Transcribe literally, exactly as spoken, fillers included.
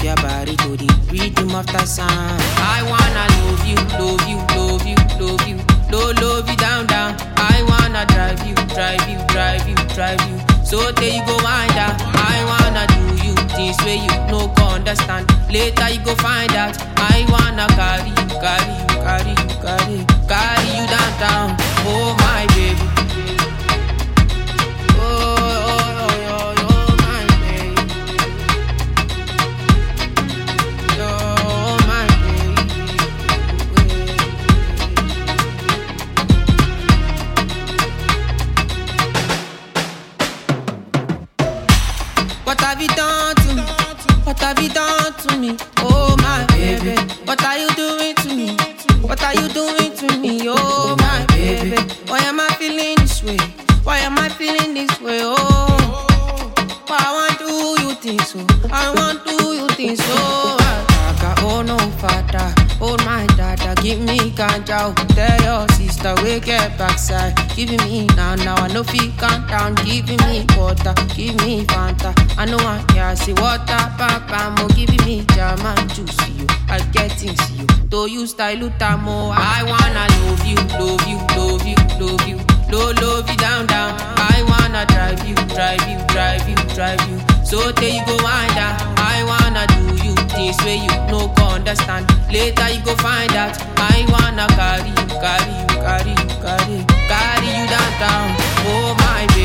your body to the rhythm of the sound. I wanna love you, love you, love you, love you, love, love you down, down. I wanna drive you, drive you, drive you, drive you. So there you go wind out. I wanna do you things where you no go understand. Later you go find out. I wanna carry you, carry you, carry you, carry you, carry you downtown. Oh my baby. Oh, oh, oh, oh, oh my baby. Oh my baby. What have you done to me? What have you done to me? Oh my baby. What are you doing to me? What are you doing to me? Oh my baby. Why am I feeling this way? Why am I feeling this way? Oh, why I want to do you think so? I want to do you think so? Oh no, father, hold my dada, give me ganja. Tell your sister we get backside. Giving me now, now I know feel count down. Giving me water, give me Fanta. I know I can't see water, papa mo. Giving me jam and juice, you. I get things you. Do you style utamo? I wanna love you, love you, love you, love you, love, love you down, down. I wanna drive you, drive you, drive you, drive you. So there you go wind out. I wanna do you things where you no go understand. Later you go find out. I wanna carry you, carry you, carry you, carry you, carry you downtown. Oh my